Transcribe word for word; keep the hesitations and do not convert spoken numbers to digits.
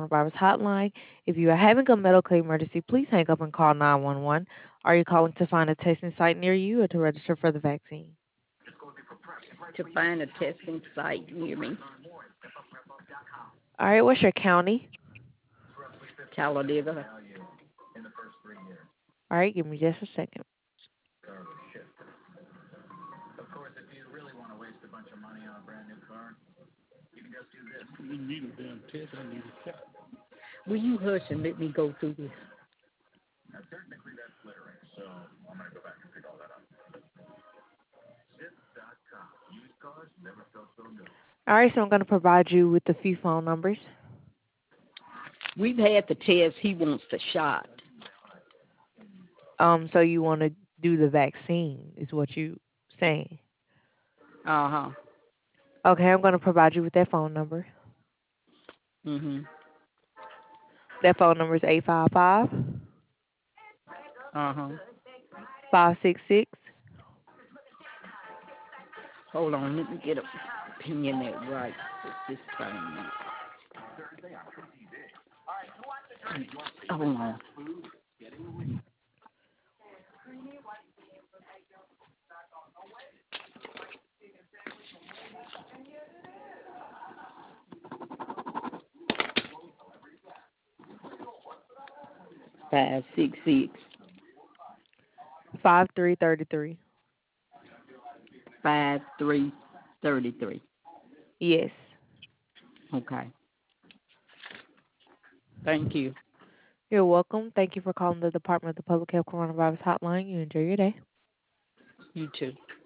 Coronavirus Hotline. If you are having a medical emergency, please hang up and call nine one one. Are you calling to find a testing site near you or to register for the vaccine? To find a testing site near me. All right, what's your county? Talladega. All right, give me just a second. You need a damn test. I need a shot. Will you hush and let me go through this? Now, technically, that's littering, so I'm going to go back and pick all that up. Zip dot com. Used cars never felt so good. All right, so I'm going to provide you with a few phone numbers. We've had the test. He wants the shot. Um, so you want to do the vaccine, is what you saying? Uh huh. Okay, I'm going to provide you with that phone number. Mhm. That phone number is eight five five, Uh huh. five six six. Hold on, let me get a opinion that right with this thing. Hold on. Five six six five three three three. five three thirty three. Yes. Okay. Thank you. You're welcome. Thank you for calling the Department of the Public Health Coronavirus Hotline. You enjoy your day. You too.